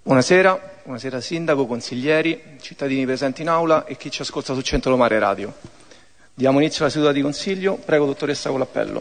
Buonasera, buonasera Sindaco, consiglieri, cittadini presenti in aula e chi ci ascolta su Centro Mare Radio. Diamo inizio alla seduta di Consiglio. Prego, dottoressa, con l'appello.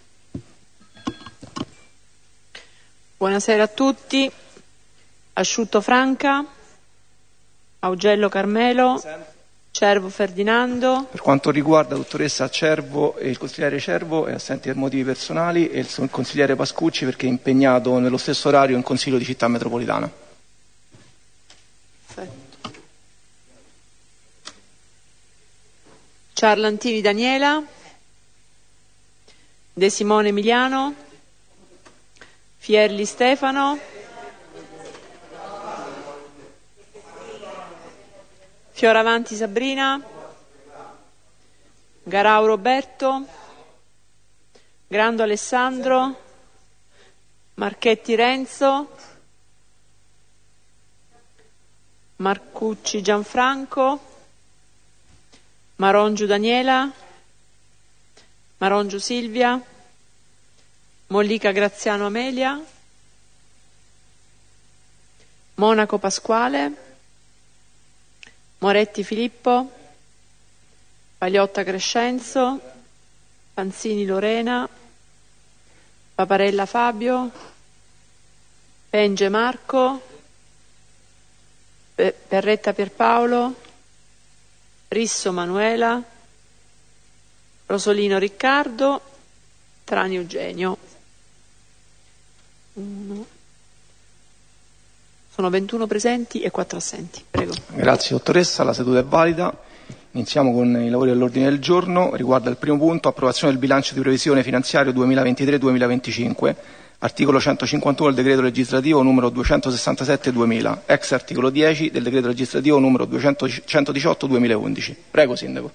Buonasera a tutti. Asciutto Franca, Augello Carmelo, Cervo Ferdinando. Per quanto riguarda la dottoressa Cervo e il consigliere Cervo è assente per motivi personali e il consigliere Pascucci perché è impegnato nello stesso orario in Consiglio di Città Metropolitana. Perfetto. Ciarlantini Daniela, De Simone Emiliano, Fierli Stefano, Fioravanti Sabrina, Garau Roberto, Grando Alessandro, Marchetti Renzo, Marcucci Gianfranco, Marongiu Daniela, Marongiu Silvia, Mollica Graziano Amelia, Monaco Pasquale, Moretti Filippo, Pagliotta Crescenzo, Panzini Lorena, Paparella Fabio, Penge Marco, Perretta Pierpaolo, Risso Manuela, Rosolino Riccardo, Trani Eugenio. Sono 21 presenti e 4 assenti. Prego. Grazie dottoressa, la seduta è valida. Iniziamo con i lavori all'ordine del giorno. Riguarda il primo punto, approvazione del bilancio di previsione finanziario 2023-2025, articolo 151 del decreto legislativo numero 267-2000, ex articolo 10 del decreto legislativo numero 118-2011. Prego, Sindaco.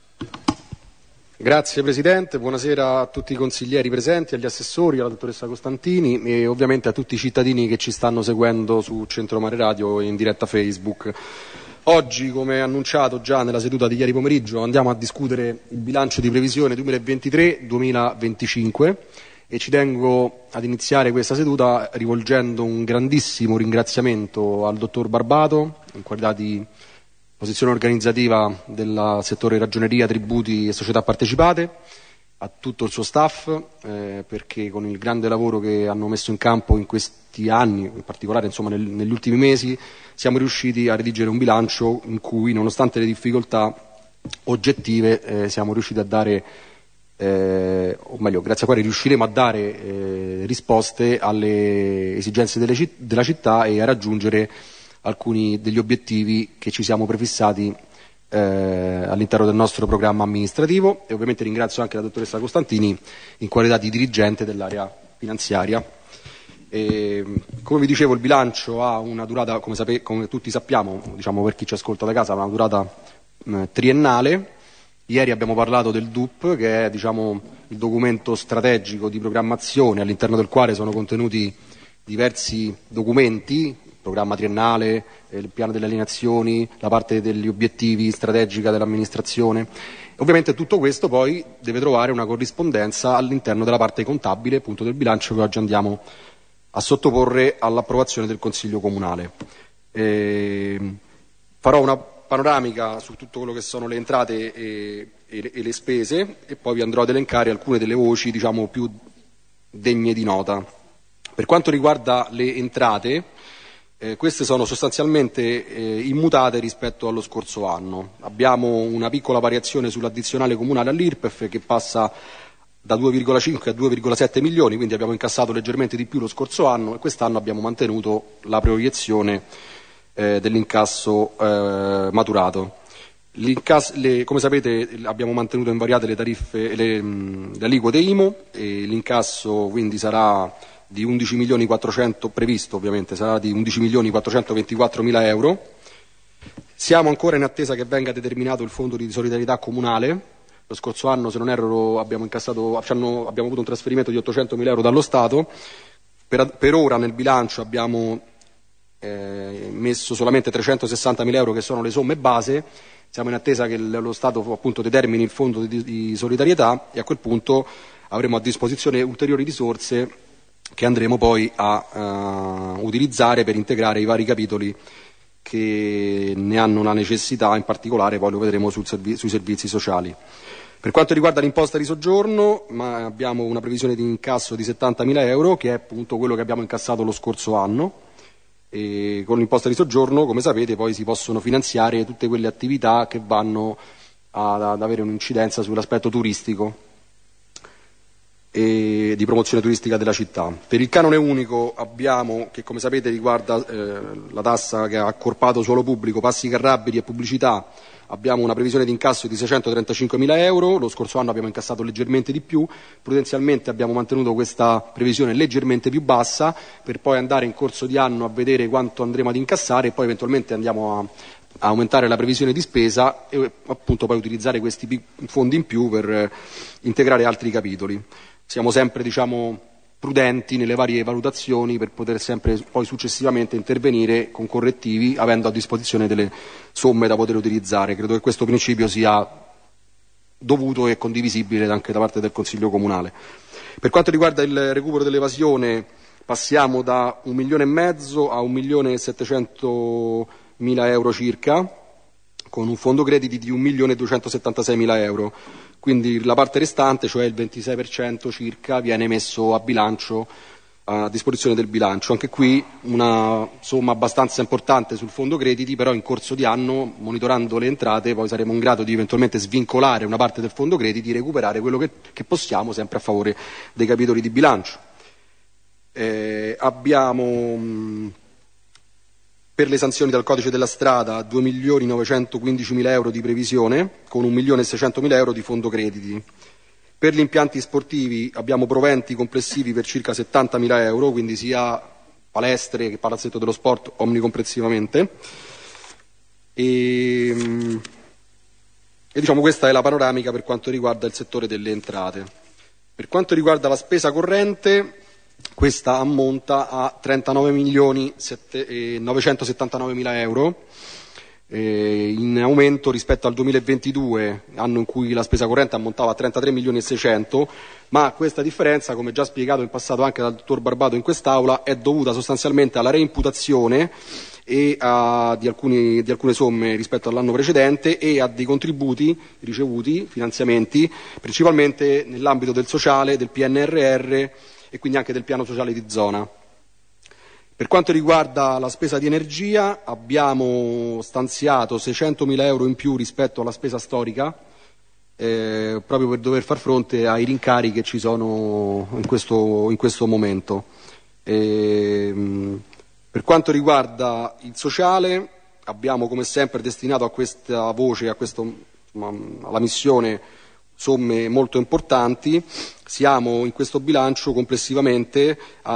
Grazie Presidente, buonasera a tutti i consiglieri presenti, agli assessori, alla dottoressa Costantini e ovviamente a tutti i cittadini che ci stanno seguendo su Centro Mare Radio e in diretta Facebook. Oggi, come annunciato già nella seduta di ieri pomeriggio, andiamo a discutere il bilancio di previsione 2023-2025 e ci tengo ad iniziare questa seduta rivolgendo un grandissimo ringraziamento al dottor Barbato, in qualità di posizione organizzativa del settore ragioneria, tributi e società partecipate, a tutto il suo staff, perché con il grande lavoro che hanno messo in campo in questi anni, in particolare insomma negli ultimi mesi, siamo riusciti a redigere un bilancio in cui, nonostante le difficoltà oggettive, siamo riusciti a dare, o meglio, grazie a quale riusciremo a dare risposte alle esigenze della città e a raggiungere alcuni degli obiettivi che ci siamo prefissati all'interno del nostro programma amministrativo e ovviamente ringrazio anche la dottoressa Costantini in qualità di dirigente dell'area finanziaria. Come vi dicevo, il bilancio ha una durata, come tutti sappiamo, diciamo per chi ci ascolta da casa, ha una durata triennale. Ieri abbiamo parlato del DUP, che è diciamo il documento strategico di programmazione all'interno del quale sono contenuti diversi documenti, programma triennale, il piano delle alienazioni, la parte degli obiettivi strategica dell'amministrazione. Ovviamente tutto questo poi deve trovare una corrispondenza all'interno della parte contabile appunto del bilancio che oggi andiamo a sottoporre all'approvazione del Consiglio Comunale. Farò una panoramica su tutto quello che sono le entrate e le spese e poi vi andrò ad elencare alcune delle voci diciamo più degne di nota. Per quanto riguarda le entrate, queste sono sostanzialmente immutate rispetto allo scorso anno. Abbiamo una piccola variazione sull'addizionale comunale all'IRPEF che passa da 2,5 a 2,7 milioni, quindi abbiamo incassato leggermente di più lo scorso anno e quest'anno abbiamo mantenuto la proiezione dell'incasso maturato. Come sapete abbiamo mantenuto invariate le tariffe, le aliquote IMU e l'incasso quindi sarà di 11 milioni 400 previsto ovviamente sarà di 11 milioni 424 mila euro. Siamo ancora in attesa che venga determinato il fondo di solidarietà comunale. Lo scorso anno, se non erro, abbiamo avuto un trasferimento di 800 mila euro dallo Stato. Per ora nel bilancio abbiamo messo solamente 360 mila euro che sono le somme base. Siamo in attesa che lo Stato appunto determini il fondo di solidarietà e a quel punto avremo a disposizione ulteriori risorse che andremo poi a utilizzare per integrare i vari capitoli che ne hanno la necessità, in particolare poi lo vedremo sui servizi sociali. Per quanto riguarda l'imposta di soggiorno, abbiamo una previsione di incasso di 70.000 euro, che è appunto quello che abbiamo incassato lo scorso anno, e con l'imposta di soggiorno, come sapete, poi si possono finanziare tutte quelle attività che vanno ad avere un'incidenza sull'aspetto turistico e di promozione turistica della città. Per il canone unico abbiamo, che come sapete riguarda la tassa che ha accorpato suolo pubblico, passi carrabili e pubblicità, abbiamo una previsione di incasso di 635.000 euro, lo scorso anno abbiamo incassato leggermente di più, prudenzialmente abbiamo mantenuto questa previsione leggermente più bassa per poi andare in corso di anno a vedere quanto andremo ad incassare e poi eventualmente andiamo a aumentare la previsione di spesa e appunto poi utilizzare questi fondi in più per integrare altri capitoli. Siamo sempre, prudenti nelle varie valutazioni per poter sempre poi successivamente intervenire con correttivi avendo a disposizione delle somme da poter utilizzare. Credo che questo principio sia dovuto e condivisibile anche da parte del Consiglio Comunale. Per quanto riguarda il recupero dell'evasione, passiamo da 1,5 milioni a 1.700.000 euro circa, con un fondo crediti di 1.276.000 euro. Quindi la parte restante, cioè il 26% circa, viene messo a bilancio, a disposizione del bilancio. Anche qui una somma abbastanza importante sul fondo crediti, però in corso di anno, monitorando le entrate, poi saremo in grado di eventualmente svincolare una parte del fondo crediti e recuperare quello che possiamo, sempre a favore dei capitoli di bilancio. Abbiamo per le sanzioni dal codice della strada 2.915.000 euro di previsione, con 1.600.000 euro di fondo crediti. Per gli impianti sportivi abbiamo proventi complessivi per circa 70.000 euro, quindi sia palestre che palazzetto dello sport omnicomprensivamente. E questa è la panoramica per quanto riguarda il settore delle entrate. Per quanto riguarda la spesa corrente, questa ammonta a 39.979.000 euro, in aumento rispetto al 2022, anno in cui la spesa corrente ammontava a 33.600.000, ma questa differenza, come già spiegato in passato anche dal dottor Barbato in quest'Aula, è dovuta sostanzialmente alla reimputazione di alcune somme rispetto all'anno precedente e a dei contributi ricevuti, finanziamenti, principalmente nell'ambito del sociale, del PNRR e quindi anche del piano sociale di zona. Per quanto riguarda la spesa di energia abbiamo stanziato 600.000 euro in più rispetto alla spesa storica, proprio per dover far fronte ai rincari che ci sono in questo momento. Per quanto riguarda il sociale abbiamo come sempre destinato a questa voce, alla missione, somme molto importanti. Siamo in questo bilancio complessivamente a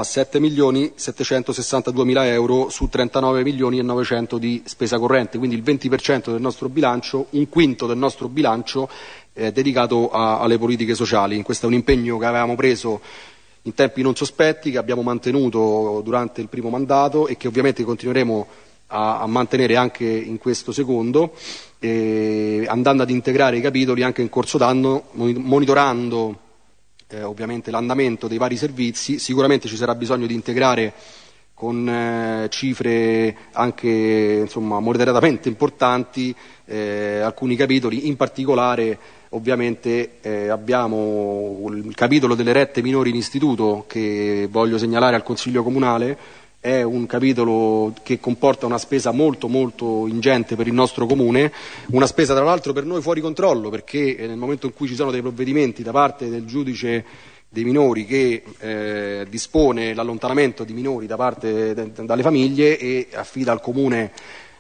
7.762.000 euro su 39.900.000 di spesa corrente, quindi il 20% del nostro bilancio, un quinto del nostro bilancio è dedicato alle politiche sociali. Questo è un impegno che avevamo preso in tempi non sospetti, che abbiamo mantenuto durante il primo mandato e che ovviamente continueremo a mantenere anche in questo secondo, andando ad integrare i capitoli anche in corso d'anno, monitorando ovviamente l'andamento dei vari servizi. Sicuramente ci sarà bisogno di integrare con cifre anche moderatamente importanti alcuni capitoli, in particolare ovviamente abbiamo il capitolo delle rette minori in istituto, che voglio segnalare al Consiglio Comunale. È un capitolo che comporta una spesa molto molto ingente per il nostro comune, una spesa tra l'altro per noi fuori controllo, perché nel momento in cui ci sono dei provvedimenti da parte del giudice dei minori che dispone l'allontanamento di minori da parte dalle famiglie e affida al comune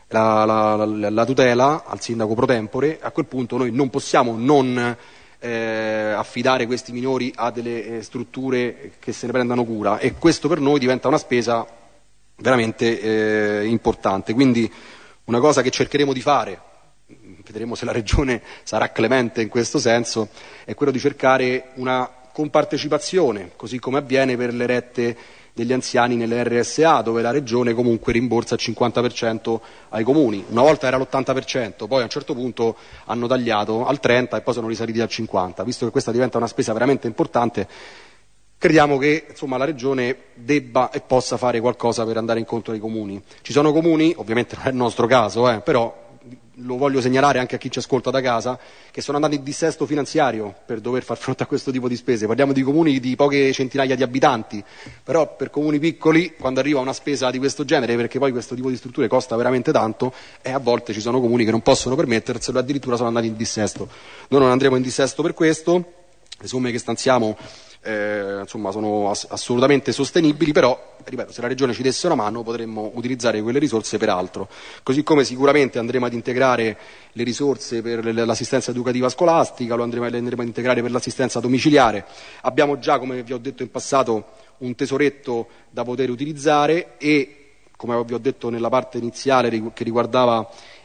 la tutela, al sindaco pro tempore, a quel punto noi non possiamo non affidare questi minori a delle strutture che se ne prendano cura, e questo per noi diventa una spesa veramente importante. Quindi una cosa che cercheremo di fare, vedremo se la Regione sarà clemente in questo senso, è quello di cercare una compartecipazione, così come avviene per le rette degli anziani nelle RSA, dove la Regione comunque rimborsa il 50% ai comuni. Una volta era l'80%, poi a un certo punto hanno tagliato al 30% e poi sono risaliti al 50%. Visto che questa diventa una spesa veramente importante, crediamo che insomma, la Regione debba e possa fare qualcosa per andare incontro ai comuni. Ci sono comuni, ovviamente non è il nostro caso, però lo voglio segnalare anche a chi ci ascolta da casa, che sono andati in dissesto finanziario per dover far fronte a questo tipo di spese. Parliamo di comuni di poche centinaia di abitanti, però per comuni piccoli, quando arriva una spesa di questo genere, perché poi questo tipo di strutture costa veramente tanto, e a volte ci sono comuni che non possono permetterselo, addirittura sono andati in dissesto. Noi non andremo in dissesto per questo, le somme che stanziamo insomma sono assolutamente sostenibili, però ripeto, se la Regione ci desse una mano potremmo utilizzare quelle risorse per altro, così come sicuramente andremo ad integrare le risorse per l'assistenza educativa scolastica, le andremo ad integrare per l'assistenza domiciliare. Abbiamo già, come vi ho detto in passato, un tesoretto da poter utilizzare e, come vi ho detto nella parte iniziale che riguardava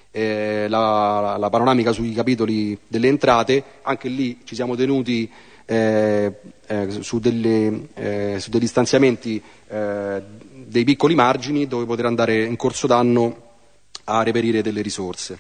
la panoramica sui capitoli delle entrate, anche lì ci siamo tenuti su degli stanziamenti dei piccoli margini dove poter andare in corso d'anno a reperire delle risorse.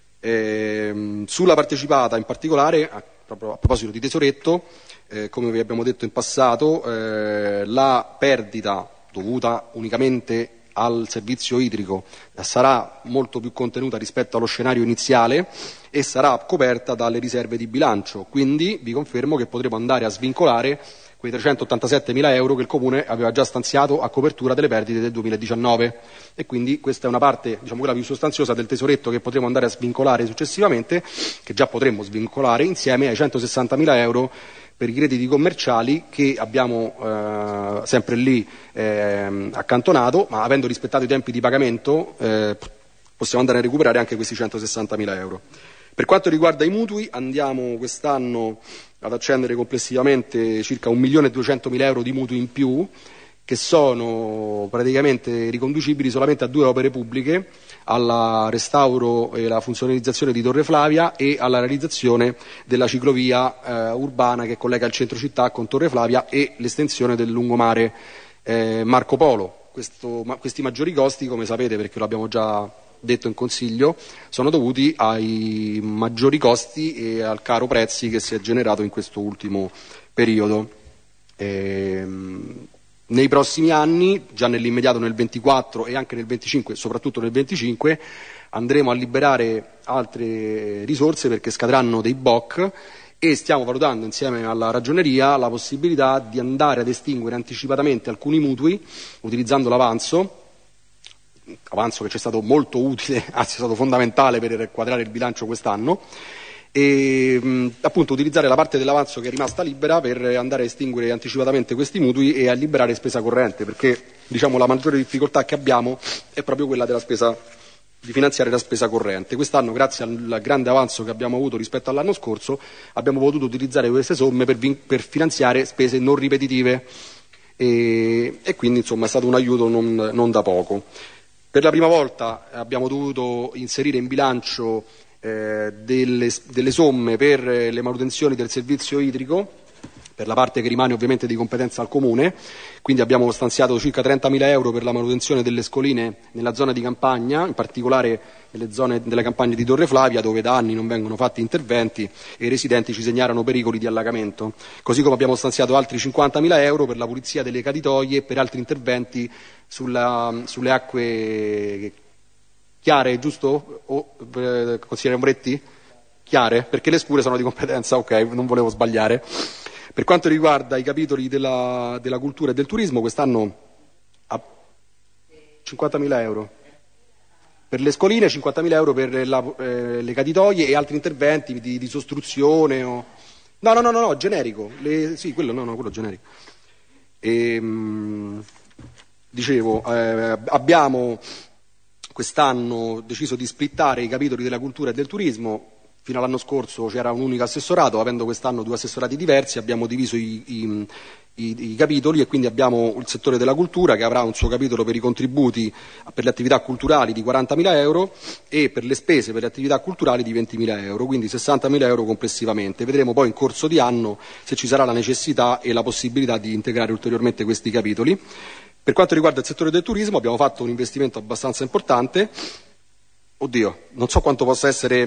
Sulla partecipata in particolare, proprio a proposito di tesoretto, come vi abbiamo detto in passato, la perdita dovuta unicamente al servizio idrico sarà molto più contenuta rispetto allo scenario iniziale e sarà coperta dalle riserve di bilancio, quindi vi confermo che potremo andare a svincolare quei 387.000 euro che il Comune aveva già stanziato a copertura delle perdite del 2019 e quindi questa è una parte, diciamo quella più sostanziosa del tesoretto che potremo andare a svincolare successivamente, che già potremmo svincolare insieme ai 160.000 euro per i crediti commerciali che abbiamo sempre lì accantonato, ma avendo rispettato i tempi di pagamento possiamo andare a recuperare anche questi 160.000 euro. Per quanto riguarda i mutui, andiamo quest'anno ad accendere complessivamente circa 1.200.000 euro di mutui in più, che sono praticamente riconducibili solamente a 2 opere pubbliche, al restauro e alla funzionalizzazione di Torre Flavia e alla realizzazione della ciclovia urbana che collega il centro città con Torre Flavia e l'estensione del lungomare Marco Polo. Questi maggiori costi, come sapete perché lo abbiamo già detto in Consiglio, sono dovuti ai maggiori costi e al caro prezzi che si è generato in questo ultimo periodo. Nei prossimi anni, già nell'immediato nel 24 e anche nel 25, soprattutto nel 25, andremo a liberare altre risorse perché scadranno dei BOC e stiamo valutando insieme alla Ragioneria la possibilità di andare ad estinguere anticipatamente alcuni mutui utilizzando l'avanzo che ci è stato molto utile, anzi è stato fondamentale per quadrare il bilancio quest'anno, e appunto utilizzare la parte dell'avanzo che è rimasta libera per andare a estinguere anticipatamente questi mutui e a liberare spesa corrente, perché diciamo la maggiore difficoltà che abbiamo è proprio quella della spesa, di finanziare la spesa corrente. Quest'anno, grazie al grande avanzo che abbiamo avuto rispetto all'anno scorso, abbiamo potuto utilizzare queste somme per finanziare spese non ripetitive e quindi insomma è stato un aiuto non da poco. Per la prima volta abbiamo dovuto inserire in bilancio delle somme per le manutenzioni del servizio idrico, per la parte che rimane ovviamente di competenza al Comune, quindi abbiamo stanziato circa 30.000 euro per la manutenzione delle scoline nella zona di campagna, in particolare nelle zone delle campagne di Torre Flavia, dove da anni non vengono fatti interventi e i residenti ci segnalano pericoli di allagamento. Così come abbiamo stanziato altri 50.000 euro per la pulizia delle caditoie e per altri interventi sulle acque chiare, giusto? Consigliere Ombretti? Chiare? Perché le scure sono di competenza, ok, non volevo sbagliare. Per quanto riguarda i capitoli della cultura e del turismo, quest'anno 50.000 euro. Per le scoline, 50.000 euro per le caditoie e altri interventi di sostruzione. No, generico. Sì, quello generico. Dicevo, abbiamo quest'anno deciso di splittare i capitoli della cultura e del turismo. Fino all'anno scorso c'era un unico assessorato, avendo quest'anno 2 assessorati diversi abbiamo diviso i capitoli e quindi abbiamo il settore della cultura che avrà un suo capitolo per i contributi per le attività culturali di 40.000 euro e per le spese per le attività culturali di 20.000 euro, quindi 60.000 euro complessivamente. Vedremo poi in corso di anno se ci sarà la necessità e la possibilità di integrare ulteriormente questi capitoli. Per quanto riguarda il settore del turismo abbiamo fatto un investimento abbastanza importante, non so quanto possa essere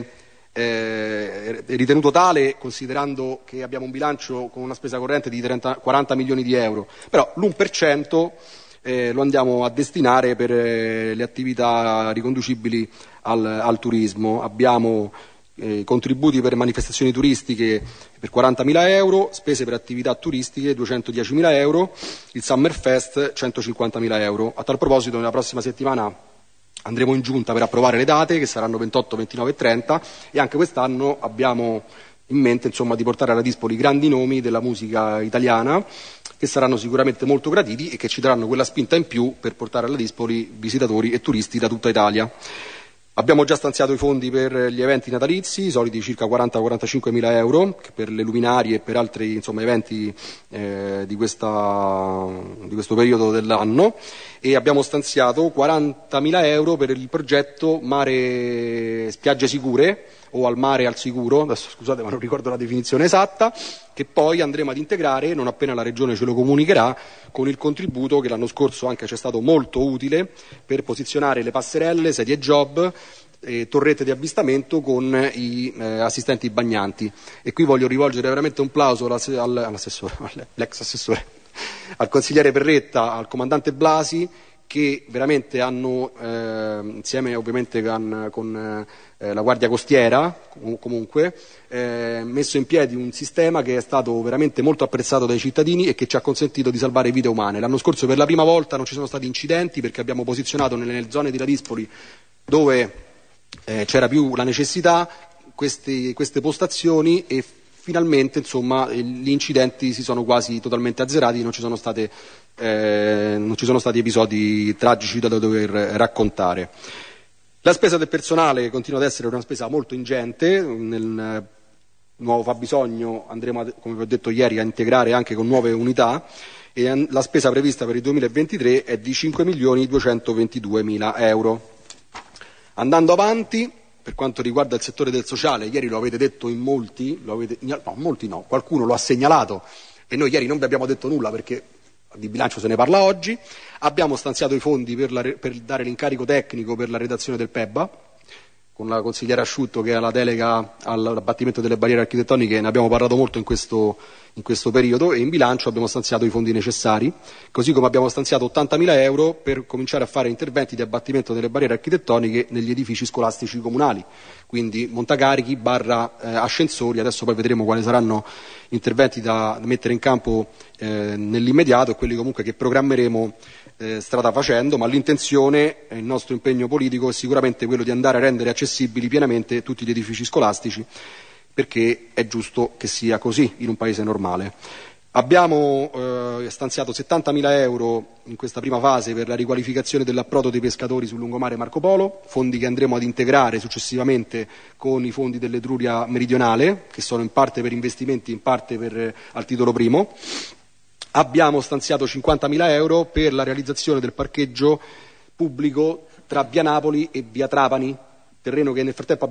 ritenuto tale considerando che abbiamo un bilancio con una spesa corrente di 40 milioni di euro, però l'1% lo andiamo a destinare per le attività riconducibili al turismo. Abbiamo contributi per manifestazioni turistiche per 40.000 euro, spese per attività turistiche 210.000 euro, il Summerfest 150.000 euro. A tal proposito, nella prossima settimana andremo in giunta per approvare le date, che saranno 28, 29 e 30, e anche quest'anno abbiamo in mente, insomma, di portare alla Dispoli grandi nomi della musica italiana, che saranno sicuramente molto graditi e che ci daranno quella spinta in più per portare alla Dispoli visitatori e turisti da tutta Italia. Abbiamo già stanziato i fondi per gli eventi natalizi, i soliti circa 40-45 mila euro, per le luminarie e per altri, insomma, eventi di questo periodo dell'anno, e abbiamo stanziato 40.000 euro per il progetto Mare Spiagge Sicure, o al mare al sicuro, adesso scusate ma non ricordo la definizione esatta, che poi andremo ad integrare, non appena la Regione ce lo comunicherà, con il contributo che l'anno scorso anche ci è stato molto utile per posizionare le passerelle, sedie job, torrette di avvistamento con i assistenti bagnanti. E qui voglio rivolgere veramente un plauso all'assessore, all'ex assessore, al consigliere Perretta, al comandante Blasi, che veramente hanno, insieme ovviamente con la Guardia Costiera, comunque, messo in piedi un sistema che è stato veramente molto apprezzato dai cittadini e che ci ha consentito di salvare vite umane. L'anno scorso per la prima volta non ci sono stati incidenti, perché abbiamo posizionato nelle zone di Ladispoli dove c'era più la necessità queste postazioni, e finalmente, insomma, gli incidenti si sono quasi totalmente azzerati, non ci sono stati episodi tragici da dover raccontare. La spesa del personale continua ad essere una spesa molto ingente. Nel nuovo fabbisogno andremo, come vi ho detto ieri, a integrare anche con nuove unità, e la spesa prevista per il 2023 è di 5.222.000 euro. Andando avanti, per quanto riguarda il settore del sociale, ieri lo avete detto in molti, qualcuno lo ha segnalato e noi ieri non vi abbiamo detto nulla perché di bilancio se ne parla oggi. Abbiamo stanziato i fondi per dare l'incarico tecnico per la redazione del PEBA, con la consigliera Asciutto che ha la delega all'abbattimento delle barriere architettoniche, ne abbiamo parlato molto in questo periodo, e in bilancio abbiamo stanziato i fondi necessari, così come abbiamo stanziato 80.000 euro per cominciare a fare interventi di abbattimento delle barriere architettoniche negli edifici scolastici comunali, quindi montacarichi / ascensori. Adesso poi vedremo quali saranno gli interventi da mettere in campo nell'immediato, e quelli comunque che programmeremo strada facendo, ma l'intenzione e il nostro impegno politico è sicuramente quello di andare a rendere accessibili pienamente tutti gli edifici scolastici, perché è giusto che sia così in un paese normale. Abbiamo stanziato 70.000 euro in questa prima fase per la riqualificazione dell'approdo dei pescatori sul lungomare Marco Polo, fondi che andremo ad integrare successivamente con i fondi dell'Etruria meridionale, che sono in parte per investimenti, in parte al titolo primo. Abbiamo stanziato 50.000 euro per la realizzazione del parcheggio pubblico tra via Napoli e via Trapani, terreno che nel frattempo